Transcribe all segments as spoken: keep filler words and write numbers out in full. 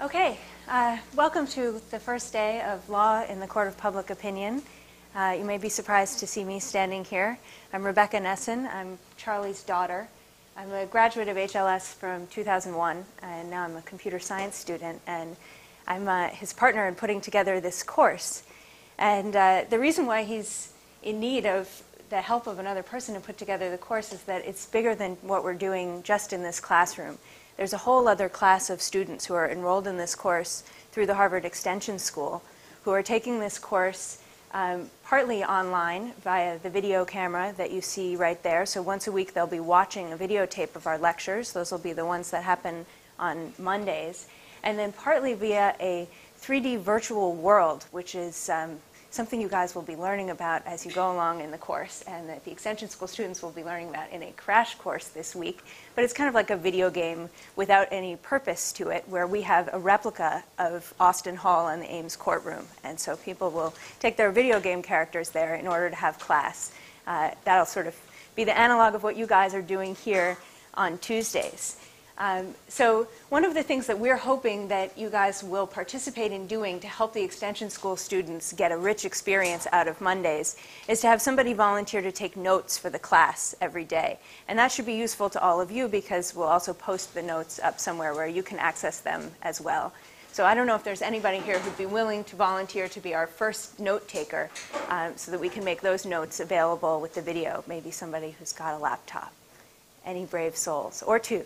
Okay, uh, welcome to the first day of Law in the Court of Public Opinion. Uh, you may be surprised to see me standing here. I'm Rebecca Nesson. I'm Charlie's daughter. I'm a graduate of H L S from two thousand one, and now I'm a computer science student, and I'm uh, his partner in putting together this course. And uh, the reason why he's in need of the help of another person to put together the course is that it's bigger than what we're doing just in this classroom. There's a whole other class of students who are enrolled in this course through the Harvard Extension School who are taking this course um, partly online via the video camera that you see right there. So once a week they'll be watching a videotape of our lectures. Those will be the ones that happen on Mondays. And then partly via a three D virtual world, which is um, something you guys will be learning about as you go along in the course, and that the Extension School students will be learning about in a crash course this week. But it's kind of like a video game without any purpose to it, where we have a replica of Austin Hall and the Ames courtroom. And so people will take their video game characters there in order to have class. Uh, that'll sort of be the analog of what you guys are doing here on Tuesdays. Um, so one of the things that we're hoping that you guys will participate in doing to help the Extension School students get a rich experience out of Mondays is to have somebody volunteer to take notes for the class every day. And that should be useful to all of you because we'll also post the notes up somewhere where you can access them as well. So I don't know if there's anybody here who'd be willing to volunteer to be our first note taker um, so that we can make those notes available with the video. Maybe somebody who's got a laptop. Any brave souls, or two.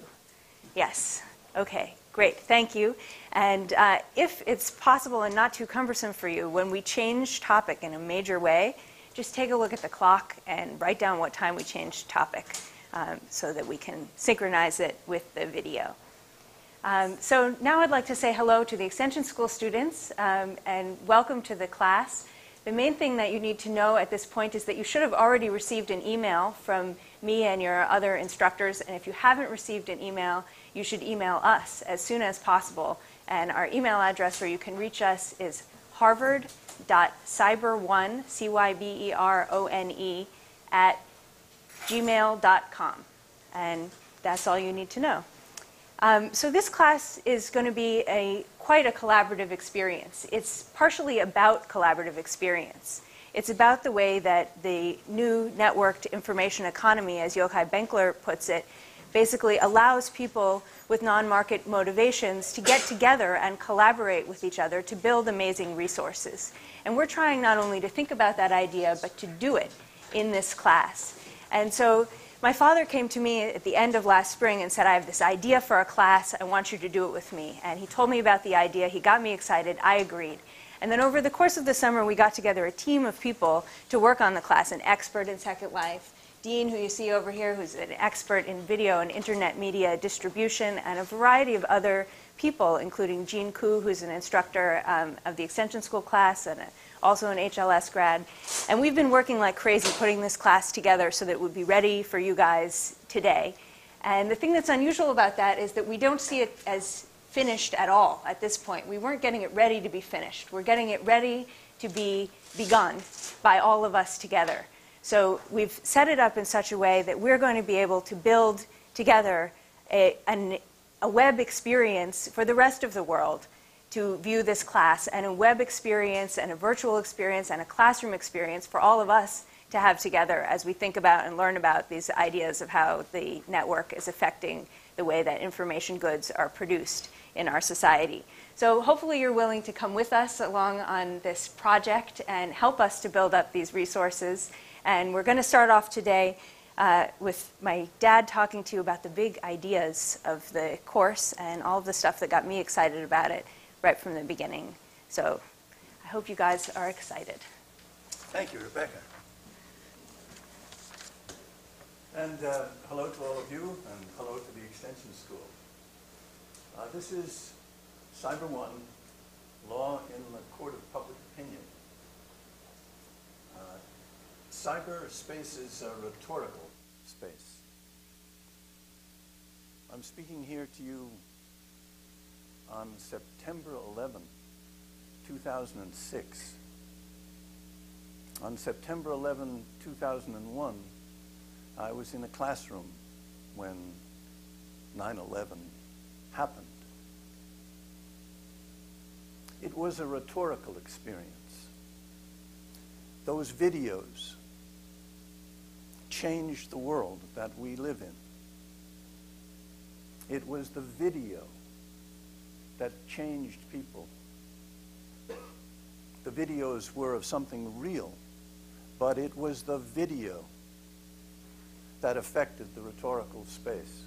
Yes. Okay. Great. Thank you. And uh, if it's possible and not too cumbersome for you, when we change topic in a major way, just take a look at the clock and write down what time we changed topic um, so that we can synchronize it with the video. Um, so now I'd like to say hello to the Extension School students um, and welcome to the class. The main thing that you need to know at this point is that you should have already received an email from me and your other instructors, and if you haven't received an email, you should email us as soon as possible. And our email address where you can reach us is harvard dot cyber one, C Y B E R O N E, at gmail dot com. And that's all you need to know. Um, so this class is going to be a quite a collaborative experience. It's partially about collaborative experience. It's about the way that the new networked information economy, as Yochai Benkler puts it, basically allows people with non-market motivations to get together and collaborate with each other to build amazing resources. And we're trying not only to think about that idea, but to do it in this class. And so my father came to me at the end of last spring and said, I have this idea for a class. I want you to do it with me. And he told me about the idea. He got me excited. I agreed. And then over the course of the summer, we got together a team of people to work on the class, an expert in Second Life, Dean, who you see over here, who's an expert in video and internet media distribution, and a variety of other people, including Jean Koo, who's an instructor um, of the Extension School class and a, also an H L S grad. And we've been working like crazy putting this class together so that it would be ready for you guys today. And the thing that's unusual about that is that we don't see it as finished at all at this point. We weren't getting it ready to be finished. We're getting it ready to be begun by all of us together. So we've set it up in such a way that we're going to be able to build together a, an, a web experience for the rest of the world to view this class, and a web experience and a virtual experience and a classroom experience for all of us to have together as we think about and learn about these ideas of how the network is affecting the way that information goods are produced in our society. So hopefully you're willing to come with us along on this project and help us to build up these resources. And we're going to start off today uh, with my dad talking to you about the big ideas of the course and all of the stuff that got me excited about it right from the beginning. So I hope you guys are excited. Thank you, Rebecca. And uh, hello to all of you, and hello to the Extension School. Uh, this is Cyber One, Law in the Court of Public Opinion. Uh, cyberspace is a rhetorical space. I'm speaking here to you on September eleventh, two thousand six. On September eleventh, two thousand one, I was in a classroom when nine eleven happened. It was a rhetorical experience. Those videos changed the world that we live in. It was the video that changed people. The videos were of something real, but it was the video that affected the rhetorical space.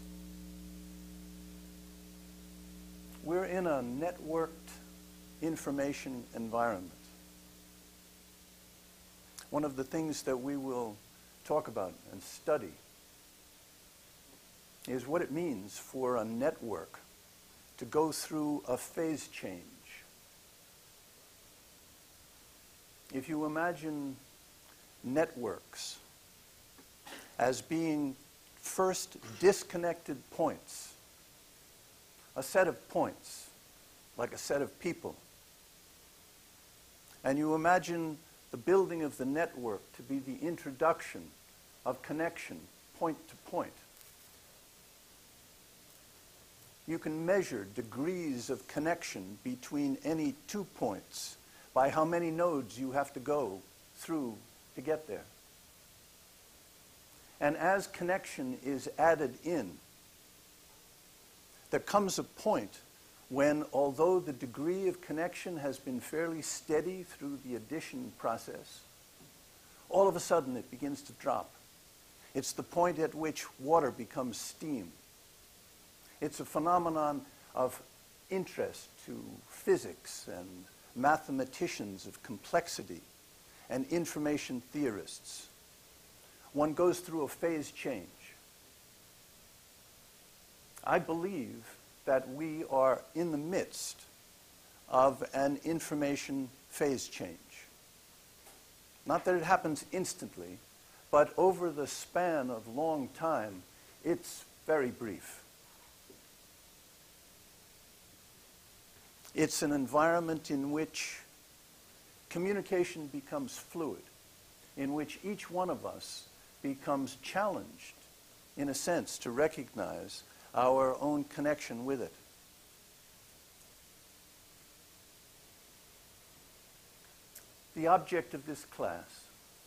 We're in a networked information environment. One of the things that we will talk about and study is what it means for a network to go through a phase change. If you imagine networks as being first disconnected points, a set of points, like a set of people, and you imagine the building of the network to be the introduction of connection point to point, you can measure degrees of connection between any two points by how many nodes you have to go through to get there. And as connection is added in, there comes a point when, although the degree of connection has been fairly steady through the addition process, all of a sudden it begins to drop. It's the point at which water becomes steam. It's a phenomenon of interest to physics and mathematicians of complexity and information theorists. One goes through a phase change. I believe that we are in the midst of an information phase change. Not that it happens instantly, but over the span of long time, it's very brief. It's an environment in which communication becomes fluid, in which each one of us becomes challenged, in a sense, to recognize our own connection with it. The object of this class,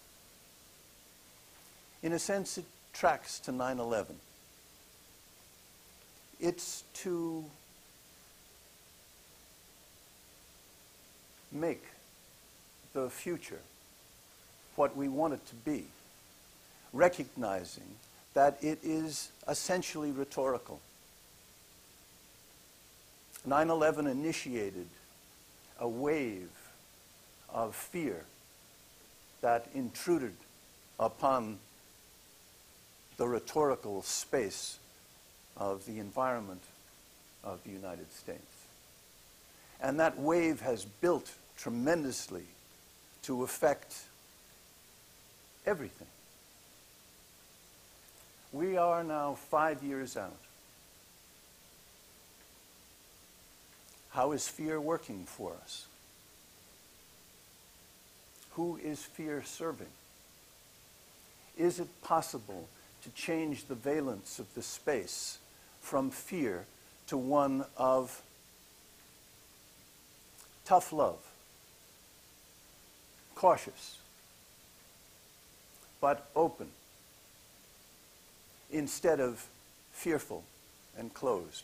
in a sense, it tracks to nine eleven. It's to make the future what we want it to be, recognizing that it is essentially rhetorical. nine eleven initiated a wave of fear that intruded upon the rhetorical space of the environment of the United States. And that wave has built tremendously to affect everything. We are now five years out. How is fear working for us? Who is fear serving? Is it possible to change the valence of the space from fear to one of tough love, cautious, but open, instead of fearful and closed?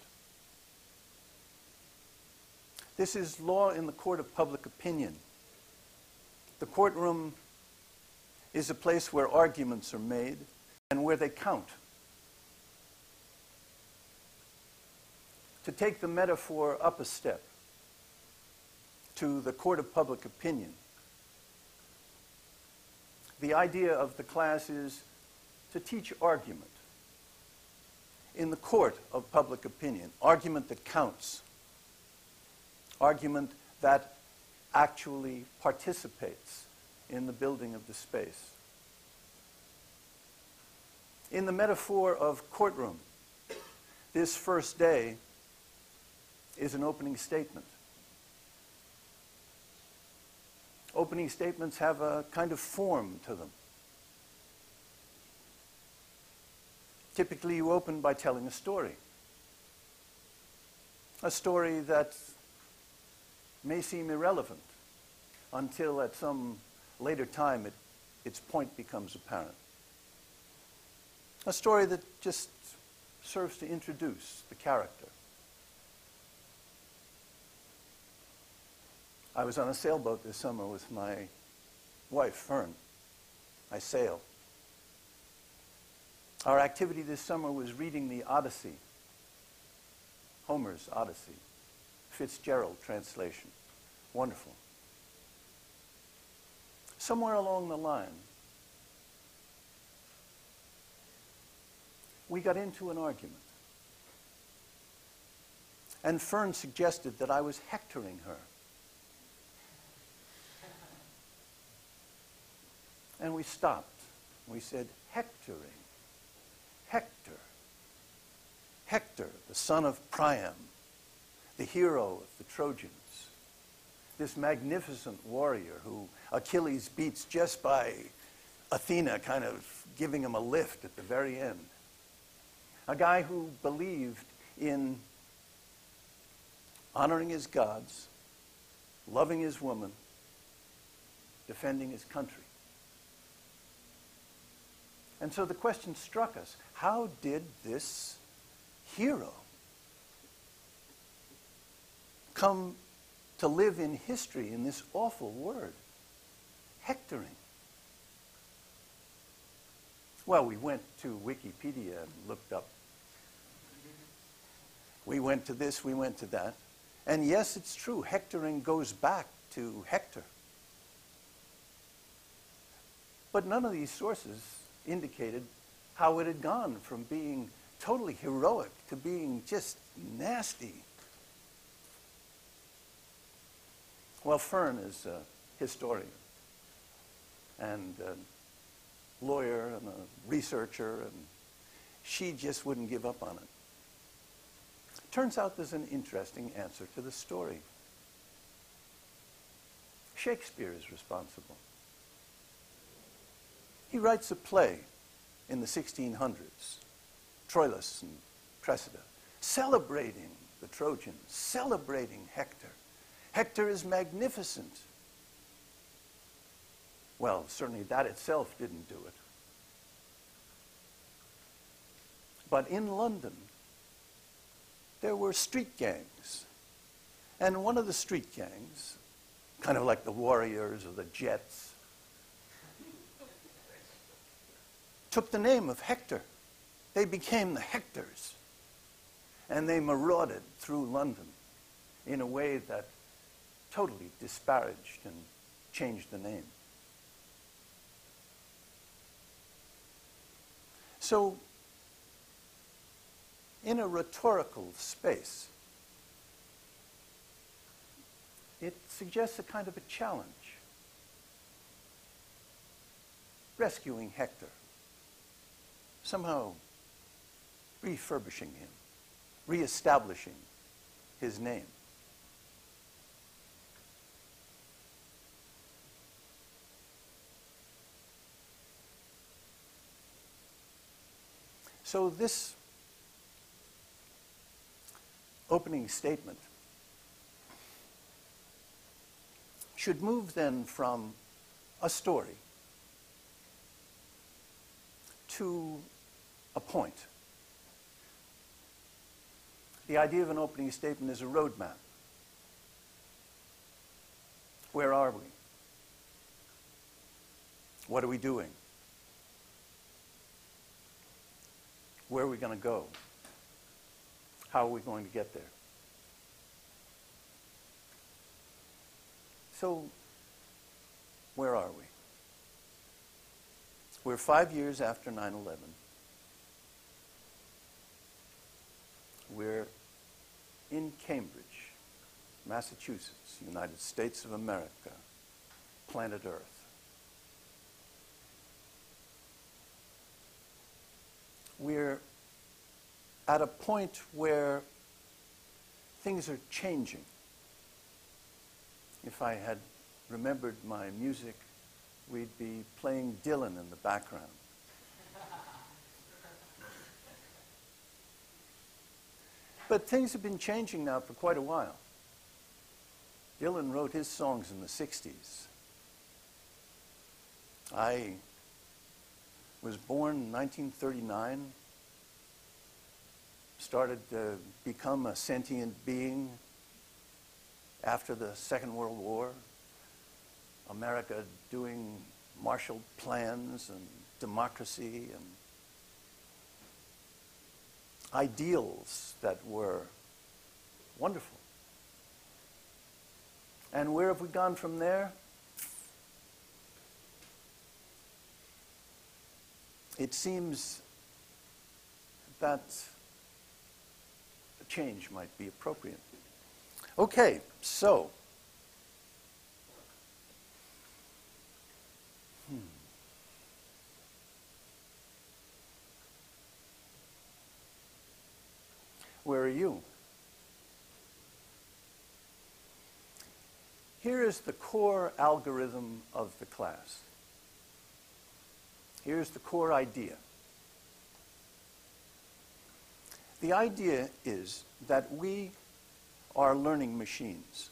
This is law in the court of public opinion. The courtroom is a place where arguments are made and where they count. To take the metaphor up a step to the court of public opinion, the idea of the class is to teach argument. In the court of public opinion, argument that counts, argument that actually participates in the building of the space. In the metaphor of courtroom, this first day is an opening statement. Opening statements have a kind of form to them. Typically, you open by telling a story. A story that may seem irrelevant until at some later time it, its point becomes apparent. A story that just serves to introduce the character. I was on a sailboat this summer with my wife, Fern. I sail. Our activity this summer was reading the Odyssey, Homer's Odyssey, Fitzgerald translation. Wonderful. Somewhere along the line, we got into an argument. And Fern suggested that I was hectoring her. And we stopped. We said, hectoring. Hector. Hector, the son of Priam, the hero of the Trojans. This magnificent warrior who Achilles beats just by Athena kind of giving him a lift at the very end. A guy who believed in honoring his gods, loving his woman, defending his country. And so the question struck us, how did this hero come to live in history in this awful word, hectoring? Well, we went to Wikipedia and looked up. We went to this, we went to that. And yes, it's true, hectoring goes back to Hector. But none of these sources indicated how it had gone from being totally heroic to being just nasty. Well, Fern is a historian and a lawyer and a researcher, and she just wouldn't give up on it. Turns out there's an interesting answer to the story. Shakespeare is responsible. He writes a play in the sixteen hundreds, Troilus and Cressida, celebrating the Trojans, celebrating Hector. Hector is magnificent. Well, certainly that itself didn't do it. But in London, there were street gangs. And one of the street gangs, kind of like the Warriors or the Jets, took the name of Hector. They became the Hectors. And they marauded through London in a way that totally disparaged and changed the name. So, in a rhetorical space, it suggests a kind of a challenge. Rescuing Hector. Somehow refurbishing him, reestablishing his name. So this opening statement should move then from a story to a point. The idea of an opening statement is a roadmap. Where are we? What are we doing? Where are we going to go? How are we going to get there? So, where are we? We're five years after nine eleven. We're in Cambridge, Massachusetts, United States of America, planet Earth. We're at a point where things are changing. If I had remembered my music, we'd be playing Dylan in the background. But things have been changing now for quite a while. Dylan wrote his songs in the sixties. I was born in nineteen thirty-nine, started to become a sentient being after the Second World War, America doing Marshall plans and democracy and ideals that were wonderful. And where have we gone from there? It seems that a change might be appropriate. Okay, so hmm. Where are you? Here is the core algorithm of the class. Here's the core idea. The idea is that we are learning machines.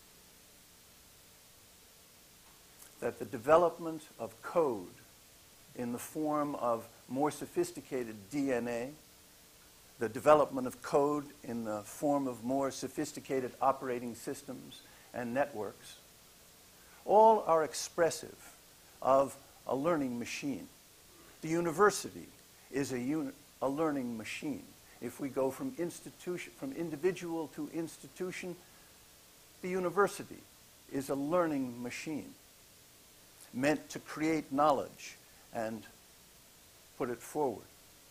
That the development of code in the form of more sophisticated D N A, the development of code in the form of more sophisticated operating systems and networks, all are expressive of a learning machine. The university is a, uni a learning machine. If we go from institution, from individual to institution, the university is a learning machine meant to create knowledge and put it forward.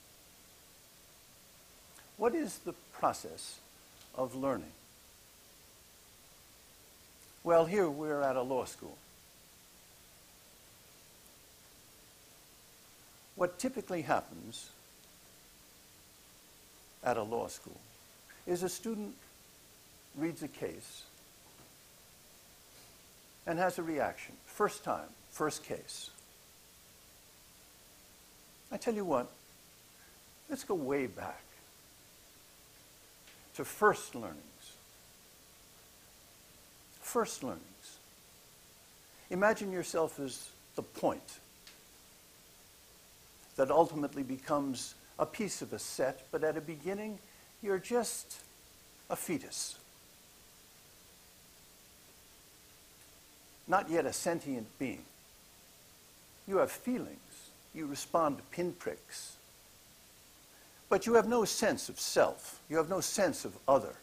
What is the process of learning? Well, here we're at a law school. What typically happens at a law school is a student reads a case and has a reaction. First time, first case. I tell you what, let's go way back to first learnings. First learnings. Imagine yourself as the point that ultimately becomes a piece of a set, but at a beginning, you're just a fetus. Not yet a sentient being. You have feelings. You respond to pinpricks. But you have no sense of self. You have no sense of other.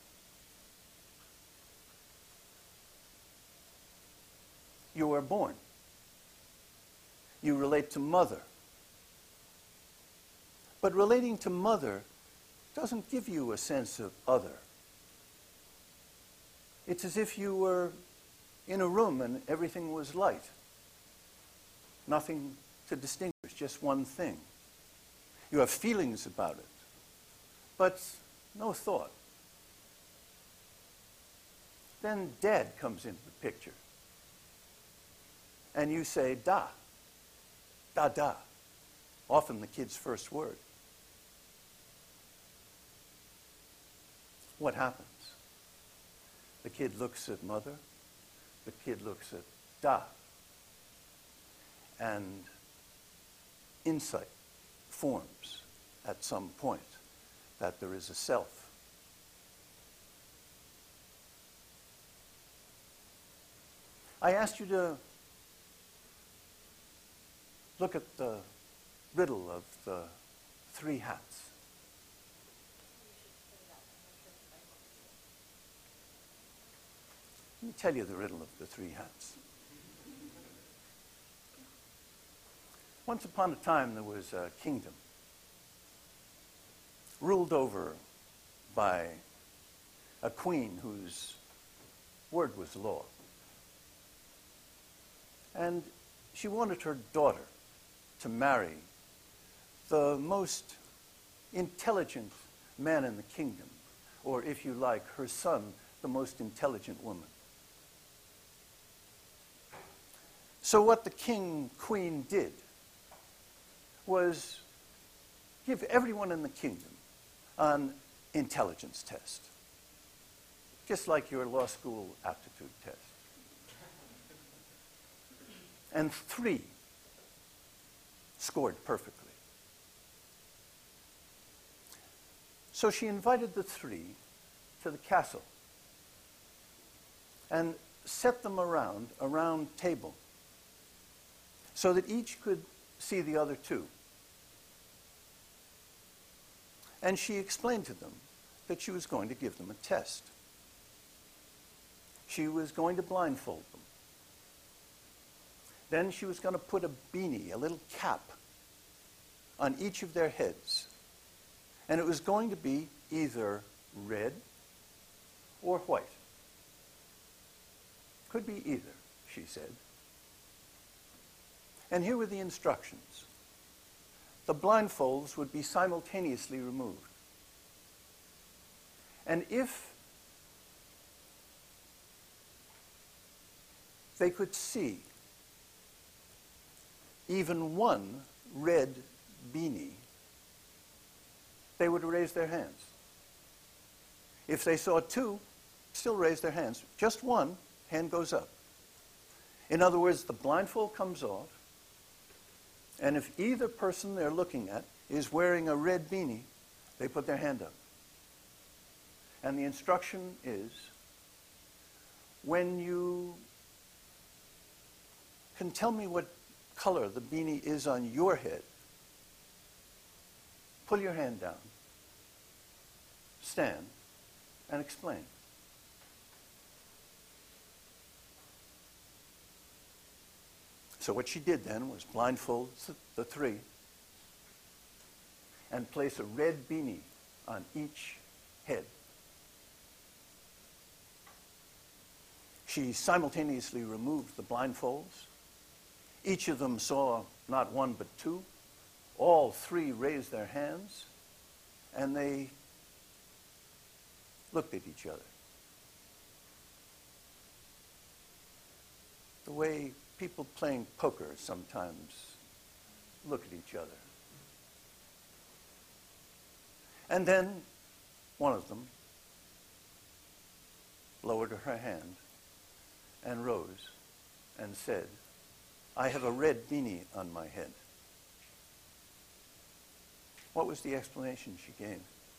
You are born. You relate to mother. But relating to mother doesn't give you a sense of other. It's as if you were in a room and everything was light. Nothing to distinguish, just one thing. You have feelings about it, but no thought. Then dad comes into the picture. And you say, da, da, da. Often the kid's first word. What happens? The kid looks at mother. The kid looks at da. And insight forms at some point that there is a self. I asked you to look at the riddle of the three hats. Let me tell you the riddle of the three hats. Once upon a time, there was a kingdom ruled over by a queen whose word was law. And she wanted her daughter to marry the most intelligent man in the kingdom, or if you like, her son, the most intelligent woman. So what the king, queen did was give everyone in the kingdom an intelligence test. just like your law school aptitude test. And three scored perfectly. So she invited the three to the castle and set them around a round table so that each could see the other two. And she explained to them that she was going to give them a test. She was going to blindfold them. Then she was going to put a beanie, a little cap, on each of their heads. And it was going to be either red or white. Could be either, she said. And here were the instructions. The blindfolds would be simultaneously removed. And if they could see even one red beanie, they would raise their hands. If they saw two, still raise their hands. Just one, hand goes up. In other words, the blindfold comes off, and if either person they're looking at is wearing a red beanie, they put their hand up. And the instruction is, when you can tell me what color the beanie is on your head, pull your hand down, stand, and explain. So what she did then was blindfold the three and place a red beanie on each head. She simultaneously removed the blindfolds. Each of them saw not one but two. All three raised their hands, and they looked at each other. The way people playing poker sometimes look at each other. And then one of them lowered her hand and rose and said, "I have a red beanie on my head." What was the explanation she gave?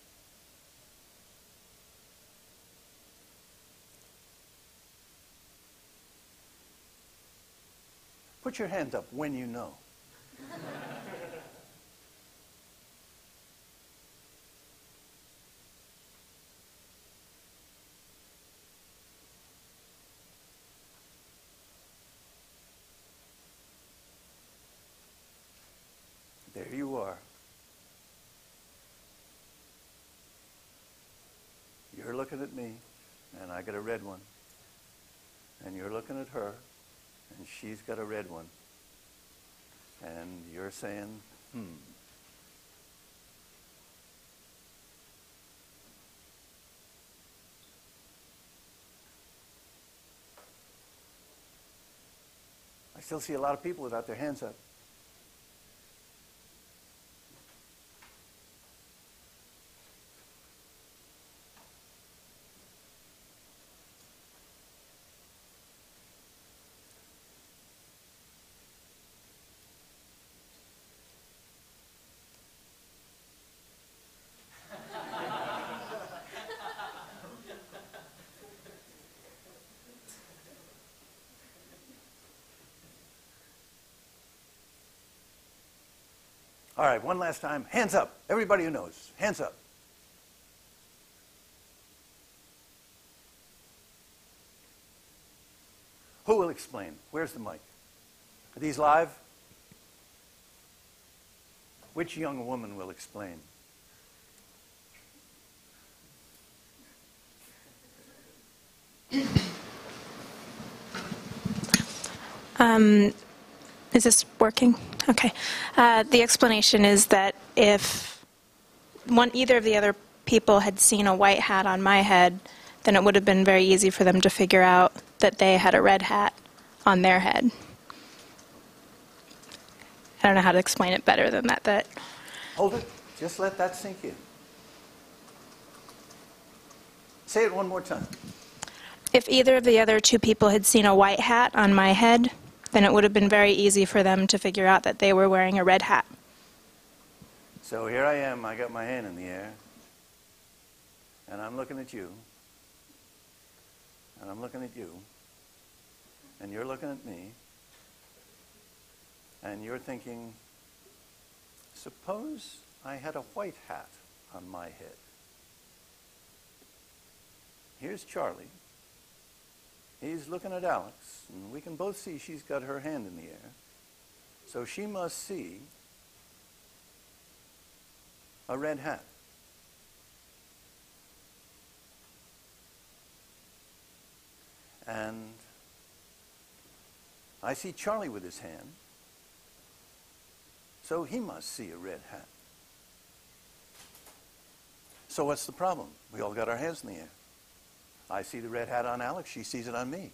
Put your hand up when you know. There you are. You're looking at me, and I got a red one. And you're looking at her, and she's got a red one. And you're saying, hmm. I still see a lot of people without their hands up. All right, one last time. Hands up. Everybody who knows. Hands up. Who will explain? Where's the mic? Are these live? Which young woman will explain? Um, is this working? Okay. Uh, the explanation is that if one, either of the other people had seen a white hat on my head, then it would have been very easy for them to figure out that they had a red hat on their head. I don't know how to explain it better than that. That Hold it. Just let that sink in. Say it one more time. If either of the other two people had seen a white hat on my head, then it would have been very easy for them to figure out that they were wearing a red hat. So here I am, I got my hand in the air, and I'm looking at you, and I'm looking at you, and you're looking at me, and you're thinking, suppose I had a white hat on my head. Here's Charlie. He's looking at Alex, and we can both see she's got her hand in the air. So she must see a red hat. And I see Charlie with his hand, so he must see a red hat. So what's the problem? We all got our hands in the air. I see the red hat on Alex, she sees it on me.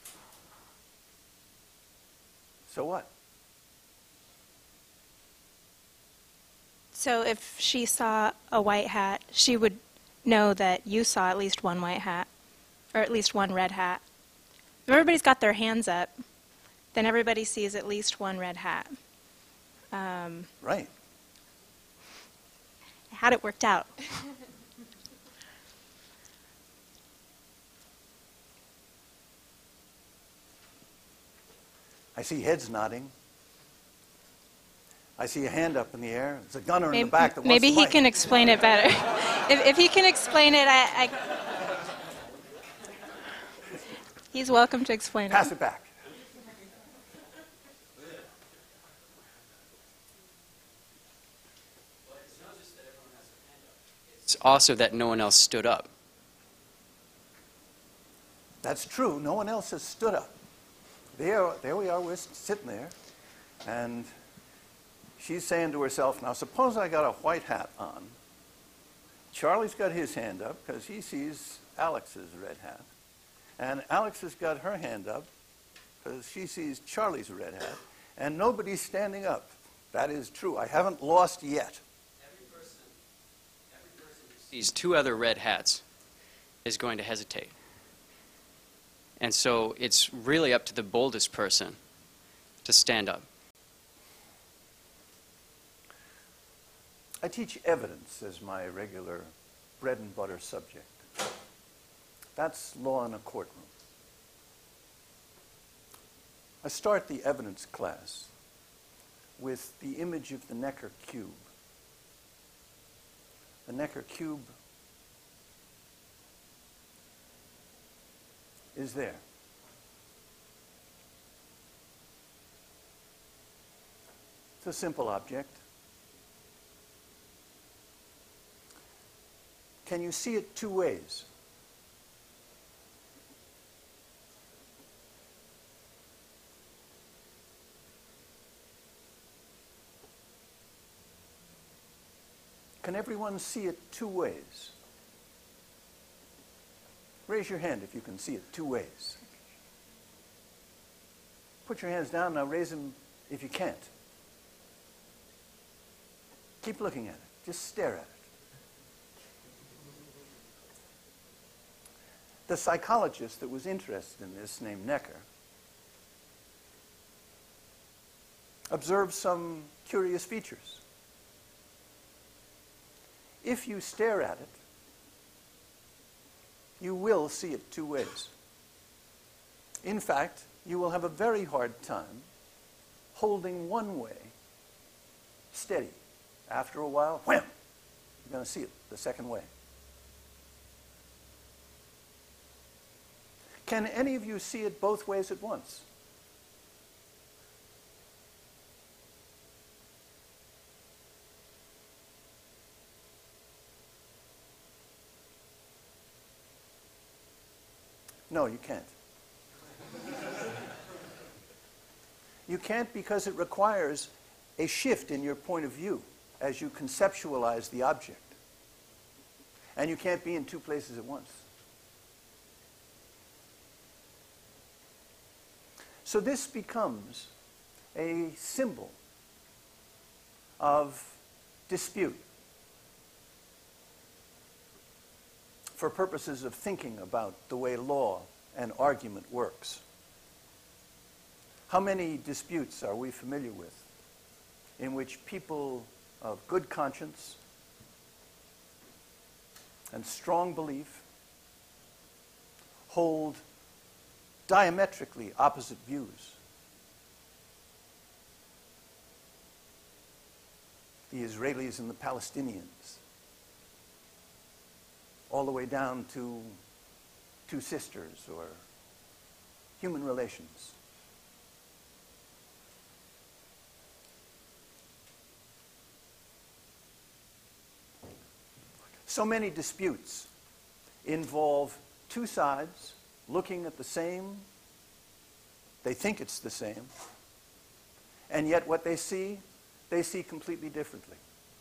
So what? So if she saw a white hat, she would know that you saw at least one white hat, or at least one red hat. If everybody's got their hands up, then everybody sees at least one red hat. Um, Right. I had it worked out. I see heads nodding. I see a hand up in the air. There's a gunner in Maybe, the back that wants maybe the he mic. can explain it better. if, if he can explain it, I, I, he's welcome to explain Pass it. it back. It's also that no one else stood up. That's true. No one else has stood up. There, there we are. We're sitting there. And she's saying to herself, now suppose I got a white hat on. Charlie's got his hand up because he sees Alex's red hat. And Alex has got her hand up because she sees Charlie's red hat. And nobody's standing up. That is true. I haven't lost yet. Every person, every person who sees two other red hats is going to hesitate. And so it's really up to the boldest person to stand up. I teach evidence as my regular bread and butter subject. That's law in a courtroom. I start the evidence class with the image of the Necker cube. The Necker cube is there. It's a simple object. Can you see it two ways? Can everyone see it two ways? Raise your hand if you can see it two ways. Put your hands down, now raise them if you can't. Keep looking at it. Just stare at it. The psychologist that was interested in this, named Necker, observed some curious features. If you stare at it, you will see it two ways. In fact, you will have a very hard time holding one way steady. After a while, wham, you're going to see it the second way. Can any of you see it both ways at once? No, you can't. You can't because it requires a shift in your point of view as you conceptualize the object. And you can't be in two places at once. So this becomes a symbol of dispute. for purposes of thinking about the way law and argument works. How many disputes are we familiar with in which people of good conscience and strong belief hold diametrically opposite views? The Israelis and the Palestinians, all the way down to two sisters or human relations. So many disputes involve two sides looking at the same, they think it's the same, and yet what they see, they see completely differently.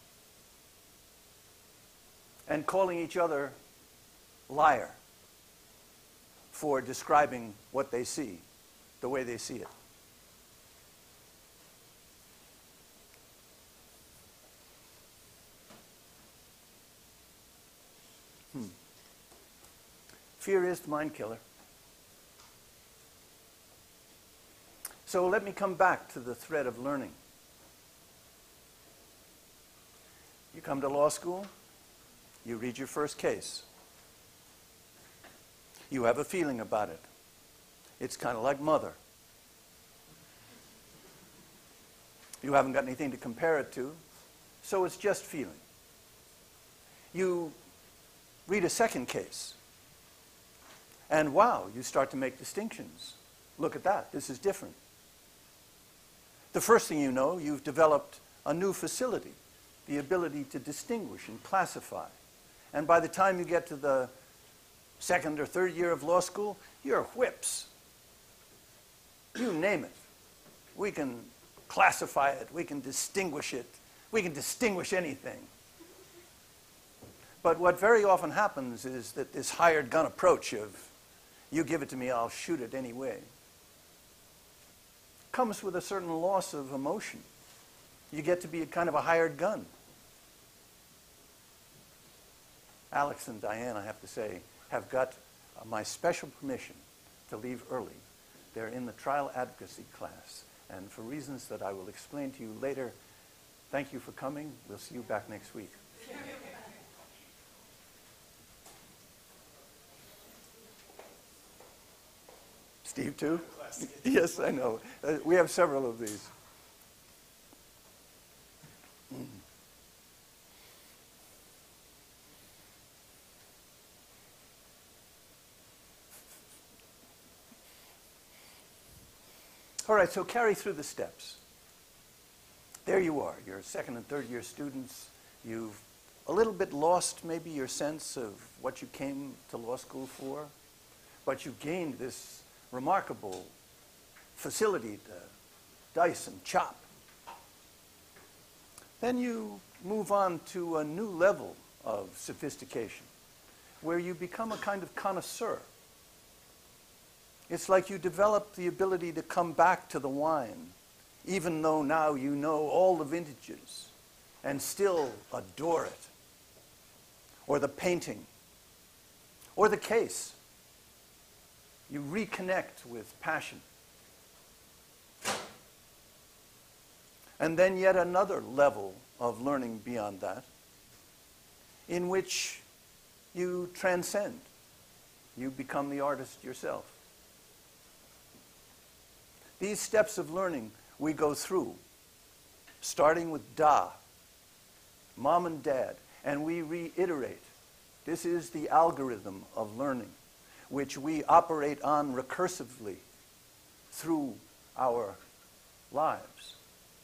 And calling each other liar for describing what they see, the way they see it. Hmm. Fear is the mind killer. So let me come back to the thread of learning. You come to law school, you read your first case. You have a feeling about it. It's kind of like Mother. You haven't got anything to compare it to, so it's just feeling. You read a second case, and wow, you start to make distinctions. Look at that, this is different. The first thing you know, you've developed a new facility, the ability to distinguish and classify. And by the time you get to the second or third year of law school, you're whips. You name it. We can classify it, we can distinguish it, we can distinguish anything. But what very often happens is that this hired gun approach of, you give it to me, I'll shoot it anyway, comes with a certain loss of emotion. You get to be a kind of a hired gun. Alex and Diane, I have to say, have got uh, my special permission to leave early. They're in the trial advocacy class. And for reasons that I will explain to you later, thank you for coming. We'll see you back next week. Steve, too? Yes, I know. Uh, we have several of these. Mm. All right, so carry through the steps. There you are. You're second and third year students. You've a little bit lost maybe your sense of what you came to law school for, but you've gained this remarkable facility to dice and chop. Then you move on to a new level of sophistication where you become a kind of connoisseur. It's like you develop the ability to come back to the wine, even though now you know all the vintages, and still adore it. Or the painting, or the case. You reconnect with passion. And then yet another level of learning beyond that, in which you transcend. You become the artist yourself. These steps of learning we go through, starting with Da, Mom and Dad, and we reiterate. This is the algorithm of learning, which we operate on recursively through our lives.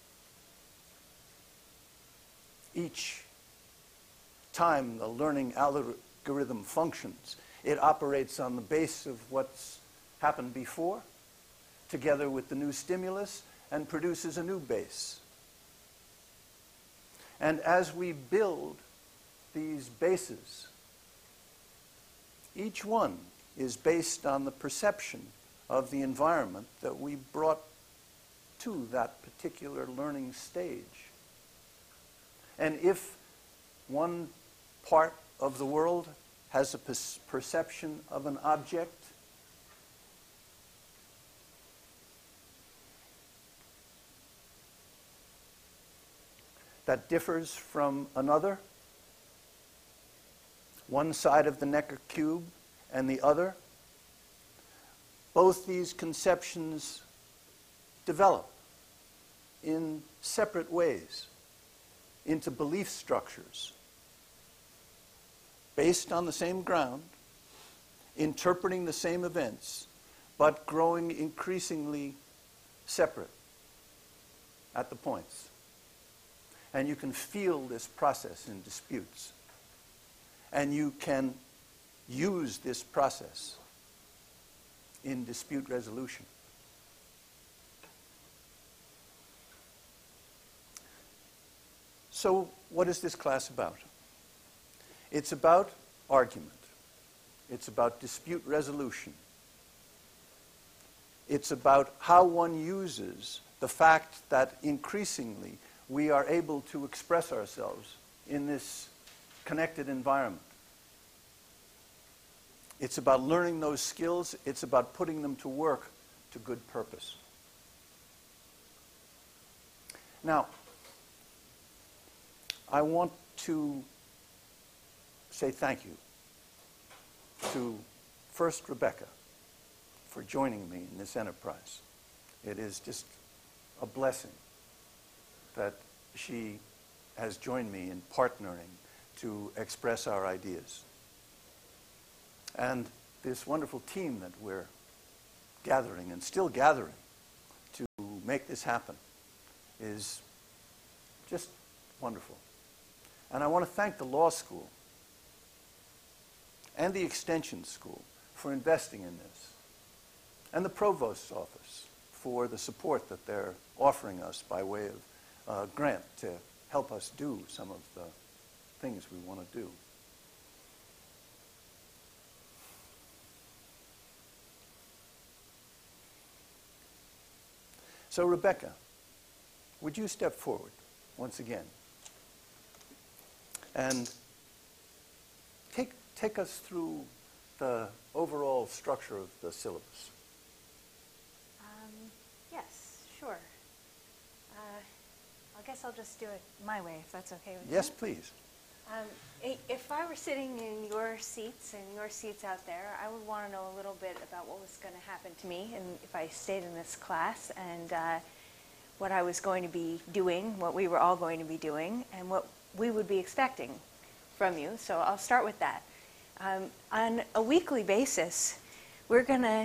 Each time the learning algorithm functions, it operates on the base of what's happened before, together with the new stimulus, and produces a new base. And as we build these bases, each one is based on the perception of the environment that we brought to that particular learning stage. And if one part of the world has a per- perception of an object that differs from another, one side of the Necker cube and the other. Both these conceptions develop in separate ways into belief structures based on the same ground, interpreting the same events, but growing increasingly separate at the points. And you can feel this process in disputes. And you can use this process in dispute resolution. So what is this class about? It's about argument. It's about dispute resolution. It's about how one uses the fact that increasingly we are able to express ourselves in this connected environment. It's about learning those skills. It's about putting them to work to good purpose. Now, I want to say thank you to first Rebecca for joining me in this enterprise. It is just a blessing that she has joined me in partnering to express our ideas. And this wonderful team that we're gathering and still gathering to make this happen is just wonderful. And I want to thank the law school and the extension school for investing in this, and the provost's office for the support that they're offering us by way of uh, grant to help us do some of the things we want to do. So Rebecca, would you step forward once again and take, take us through the overall structure of the syllabus? Um, yes, sure. Uh, I guess I'll just do it my way, if that's okay with you. Yes, please. Um, i- if I were sitting in your seats and your seats out there, I would want to know a little bit about what was going to happen to me and if I stayed in this class, and uh, what I was going to be doing, what we were all going to be doing, and what we would be expecting from you. So I'll start with that. Um, on a weekly basis, we're going to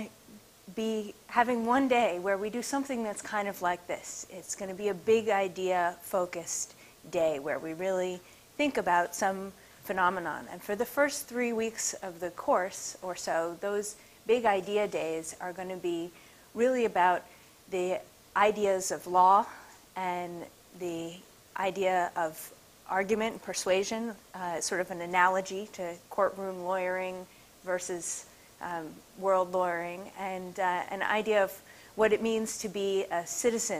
be having one day where we do something that's kind of like this. It's going to be a big idea focused day where we really think about some phenomenon. And for the first three weeks of the course or so, those big idea days are going to be really about the ideas of law and the idea of argument and persuasion, uh, sort of an analogy to courtroom lawyering versus um, world lawyering, and uh, an idea of what it means to be a citizen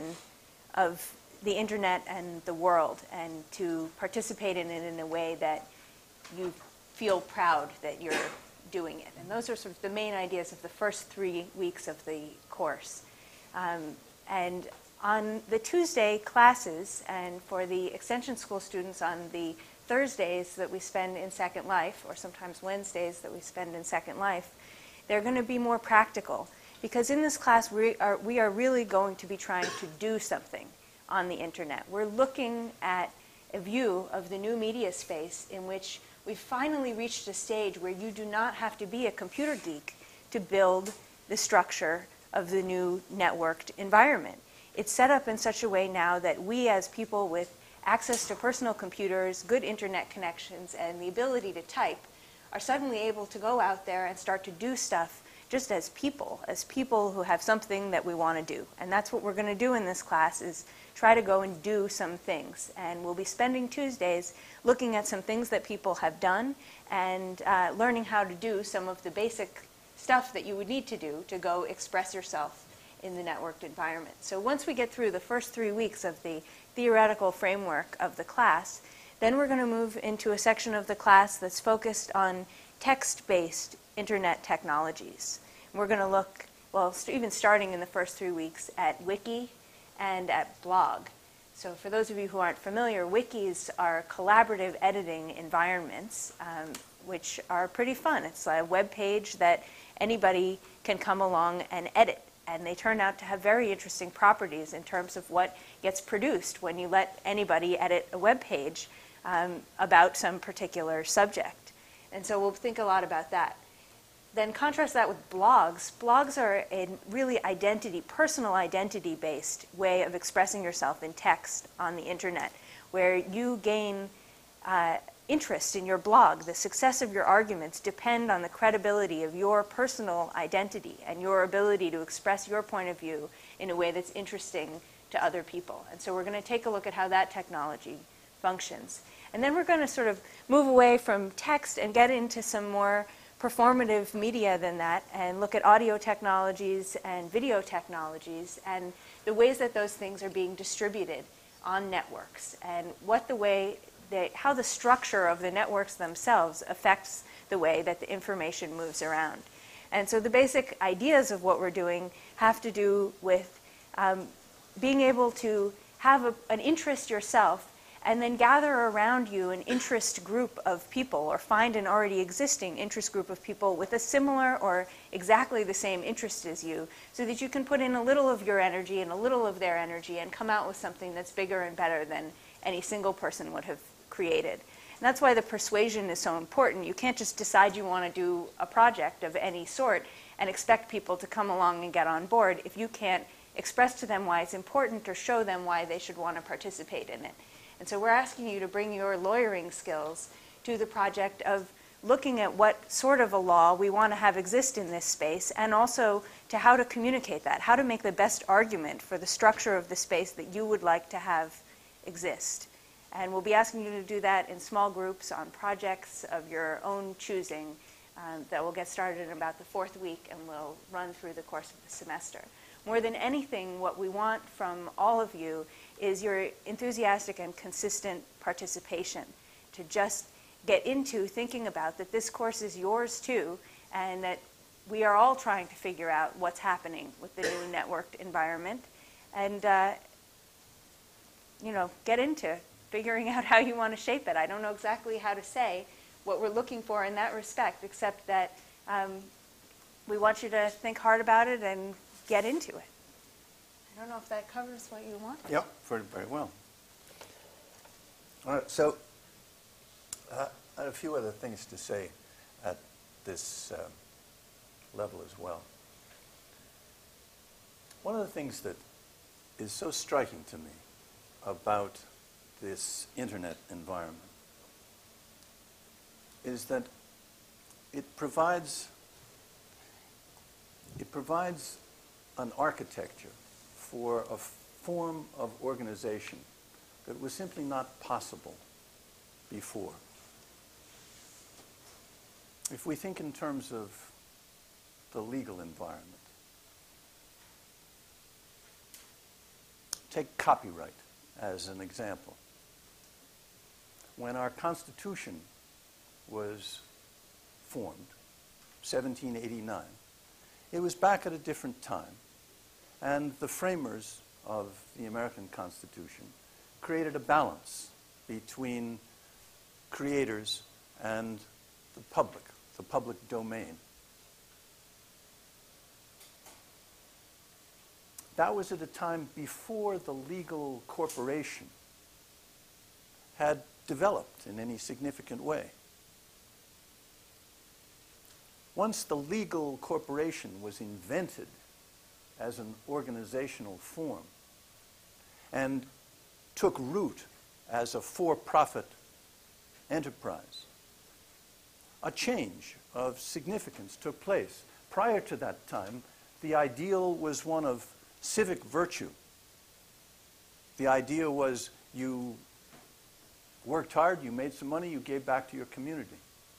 of the internet and the world, and to participate in it in a way that you feel proud that you're doing it. And those are sort of the main ideas of the first three weeks of the course. Um, and on the Tuesday classes, and for the extension school students on the Thursdays that we spend in Second Life, or sometimes Wednesdays that we spend in Second Life, they're going to be more practical. Because in this class, we are, we are really going to be trying to do something on the internet. We're looking at a view of the new media space in which we've finally reached a stage where you do not have to be a computer geek to build the structure of the new networked environment. It's set up in such a way now that we, as people with access to personal computers, good internet connections, and the ability to type, are suddenly able to go out there and start to do stuff just as people, as people who have something that we want to do. And that's what we're going to do in this class, is try to go and do some things. And we'll be spending Tuesdays looking at some things that people have done and uh, learning how to do some of the basic stuff that you would need to do to go express yourself in the networked environment. So once we get through the first three weeks of the theoretical framework of the class, Then we're going to move into a section of the class that's focused on text-based internet technologies. We're going to look, well, st- even starting in the first three weeks, at Wiki and at blog. So for those of you who aren't familiar, wikis are collaborative editing environments, um, which are pretty fun. It's a web page that anybody can come along and edit. And they turn out to have very interesting properties in terms of what gets produced when you let anybody edit a web page um, about some particular subject. And so we'll think a lot about that. Then contrast that with blogs. Blogs are a really identity, personal identity-based way of expressing yourself in text on the internet, where you gain uh, interest in your blog. The success of your arguments depend on the credibility of your personal identity and your ability to express your point of view in a way that's interesting to other people. And so we're going to take a look at how that technology functions. And then we're going to sort of move away from text and get into some more performative media than that and look at audio technologies and video technologies and the ways that those things are being distributed on networks and what the way they, how the structure of the networks themselves affects the way that the information moves around. And so the basic ideas of what we're doing have to do with um, being able to have a, an interest yourself and then gather around you an interest group of people, or find an already existing interest group of people with a similar or exactly the same interest as you, so that you can put in a little of your energy and a little of their energy and come out with something that's bigger and better than any single person would have created. And that's why the persuasion is so important. You can't just decide you want to do a project of any sort and expect people to come along and get on board if you can't express to them why it's important or show them why they should want to participate in it. And so we're asking you to bring your lawyering skills to the project of looking at what sort of a law we want to have exist in this space, and also to how to communicate that, how to make the best argument for the structure of the space that you would like to have exist. And we'll be asking you to do that in small groups on projects of your own choosing um, that will get started in about the fourth week and will run through the course of the semester. More than anything, what we want from all of you is your enthusiastic and consistent participation, to just get into thinking about that this course is yours too, and that we are all trying to figure out what's happening with the new networked environment, and uh, you know, get into figuring out how you want to shape it. I don't know exactly how to say what we're looking for in that respect, except that um, we want you to think hard about it and get into it. I don't know if that covers what you want. Yep, very, very well. All right, so uh, I have a few other things to say at this uh, level as well. One of the things that is so striking to me about this internet environment is that it provides it provides an architecture for a form of organization that was simply not possible before. If we think in terms of the legal environment, take copyright as an example. When our Constitution was formed, seventeen eighty-nine, it was back at a different time. And the framers of the American Constitution created a balance between creators and the public, the public domain. That was at a time before the legal corporation had developed in any significant way. Once the legal corporation was invented as an organizational form and took root as a for-profit enterprise, a change of significance took place. Prior to that time, the ideal was one of civic virtue. The idea was you worked hard, you made some money, you gave back to your community.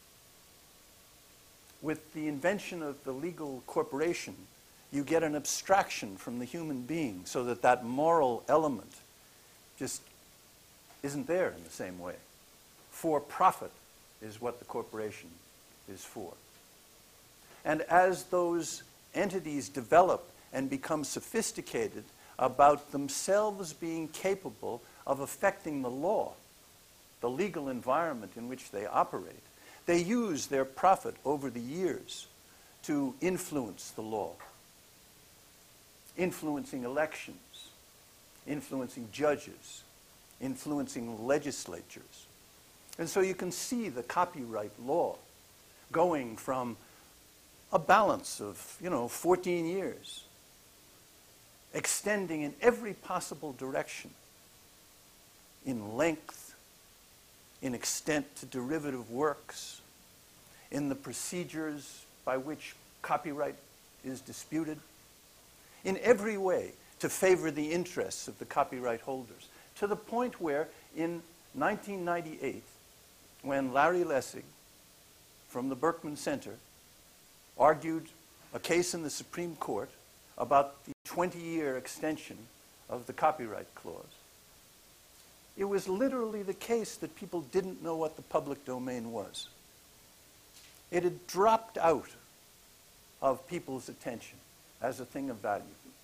With the invention of the legal corporation, you get an abstraction from the human being so that that moral element just isn't there in the same way. For profit is what the corporation is for. And as those entities develop and become sophisticated about themselves being capable of affecting the law, the legal environment in which they operate, they use their profit over the years to influence the law, influencing elections, influencing judges, influencing legislatures. And so you can see the copyright law going from a balance of, you know, fourteen years, extending in every possible direction, in length, in extent to derivative works, in the procedures by which copyright is disputed, in every way to favor the interests of the copyright holders, to the point where in nineteen ninety-eight, when Larry Lessig from the Berkman Center argued a case in the Supreme Court about the twenty-year extension of the copyright clause, it was literally the case that people didn't know what the public domain was. It had dropped out of people's attention as a thing of value.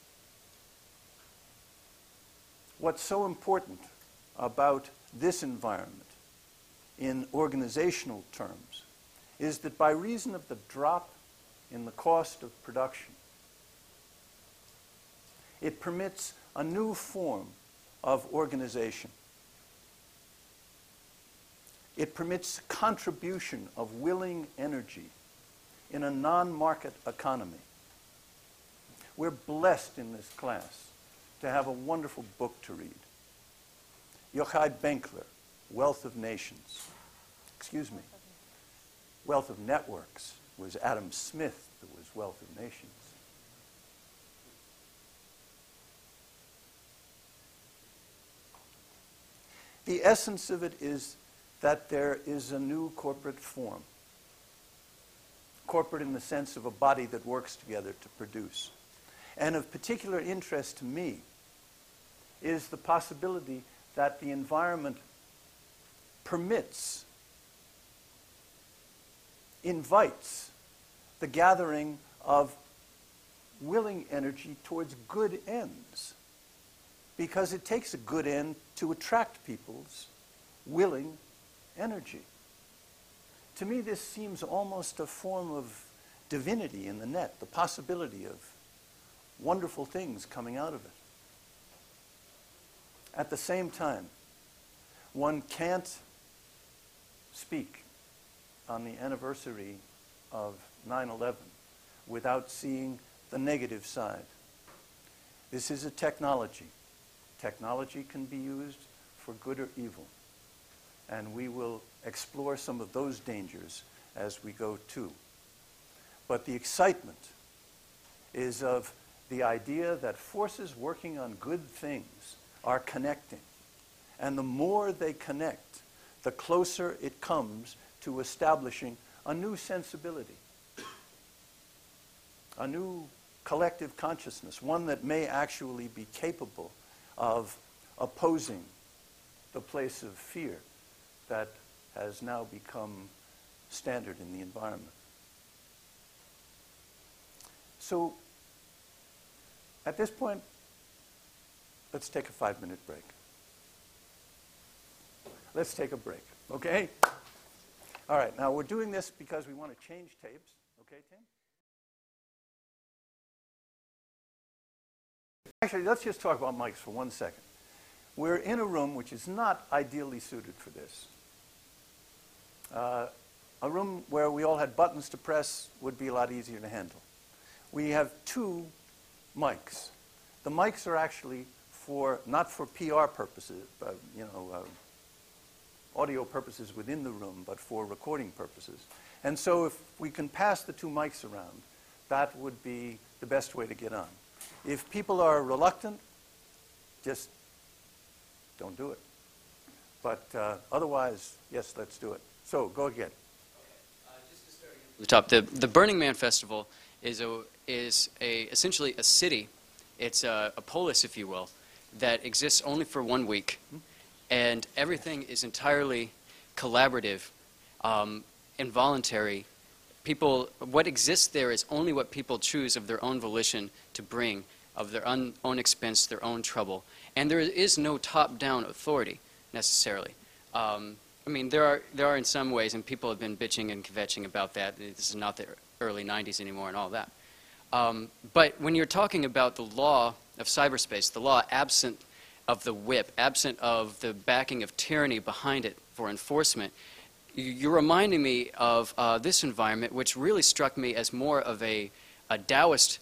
What's so important about this environment in organizational terms is that by reason of the drop in the cost of production, it permits a new form of organization. It permits contribution of willing energy in a non-market economy. We're blessed in this class to have a wonderful book to read. Yochai Benkler, Wealth of Nations. Excuse me. Wealth of Networks was Adam Smith, that was Wealth of Nations. The essence of it is that there is a new corporate form. Corporate in the sense of a body that works together to produce. And of particular interest to me is the possibility that the environment permits, invites the gathering of willing energy towards good ends, because it takes a good end to attract people's willing energy. To me, this seems almost a form of divinity in the net, the possibility of wonderful things coming out of it. At the same time, one can't speak on the anniversary of nine eleven without seeing the negative side. This is a technology. Technology can be used for good or evil. And we will explore some of those dangers as we go too. But the excitement is of the idea that forces working on good things are connecting. And the more they connect, the closer it comes to establishing a new sensibility, a new collective consciousness, one that may actually be capable of opposing the place of fear that has now become standard in the environment. So, at this point, let's take a five-minute break. Let's take a break, okay? All right, now we're doing this because we want to change tapes. Okay, Tim? Actually, let's just talk about mics for one second. We're in a room which is not ideally suited for this. Uh, a room where we all had buttons to press would be a lot easier to handle. We have two mics. The mics are actually for, not for P R purposes, but, you know, uh, audio purposes within the room, but for recording purposes. And so if we can pass the two mics around, that would be the best way to get on. If people are reluctant, just don't do it. But uh, otherwise, yes, let's do it. So, go again. Uh, just to start again from the top, the, the Burning Man Festival is, a, is a, essentially a city. It's a, a polis, if you will, that exists only for one week. And everything is entirely collaborative, um, involuntary. People, what exists there is only what people choose of their own volition to bring, of their own, own expense, their own trouble. And there is no top-down authority, necessarily. Um, I mean, there are, there are in some ways, and people have been bitching and kvetching about that. This is not the early nineties anymore and all that. Um, but when you're talking about the law of cyberspace, the law absent of the whip, absent of the backing of tyranny behind it for enforcement, you're reminding me of uh, this environment, which really struck me as more of a, a Taoist